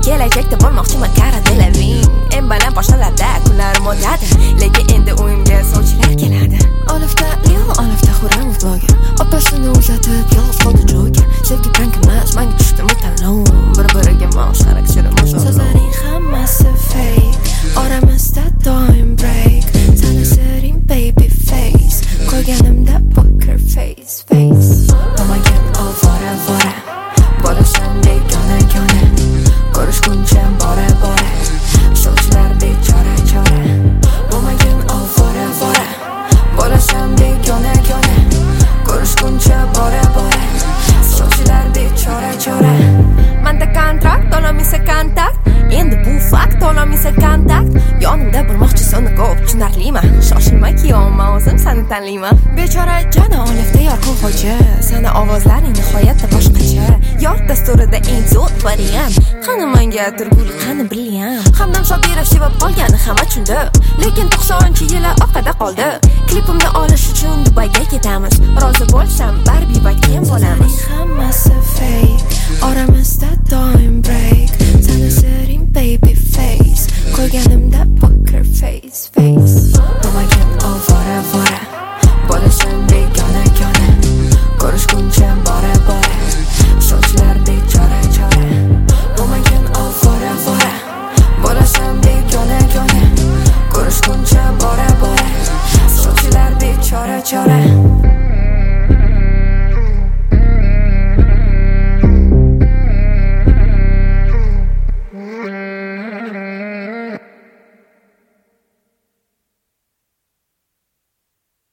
kelajakda bo'lmoqchiman Cara Delevingne. En baland poshalarda kunlarim o'tadi, lekin endi o'yimga sovchilar keladi. Olifta Leo, olifta Xuramov bloger, opasini uzatib yolg'iz qoldi joyga. Sevgi prank emas, menga tushdi mutallo, bir-biriga mosh xarakterimiz. So'zlaring hammasi fake, oramizda doim break. Seni sering baby face, qo'yganimda poker face. Namaga ovora bo'lasan begona ko'rishguncha bora sovchilar bechora bo'lmagin ovora bo'lasan begona ko'rishguncha bora sovchilar bechora. Manda kontrakt to'lamasa kontakt, endi bu fakt to'lamasa kontakt. Yonimda bo'lmoqchisan ko'p tushunarliman, shoshilma kiyovman o'zim seni tanlayman. Bechora jana olifta yorqin xo'ja, sana ovozlaring nihoyatda boshqacha. Yor dasturida eng zo'r variant, qani menga turgul qani brilliant. Hamdam Shokirov sevib qolgani hamma tushundi, lekin 90-yillar orqada qoldi. Klipimni olish uchun Dubayga ketamiz, rozi bo'lsam Barbie va Ken bo'lamiz. Hammasi fake, oramizda doim break. Seni sering baby face, qo'yganimda poker face. Bo'lmagin ovora bo'lasan begona ko'rishguncha bora sovchilar bechora. Bo'lmagin ovora bo'lasan begona ko'rishguncha bora sovchilar bechora.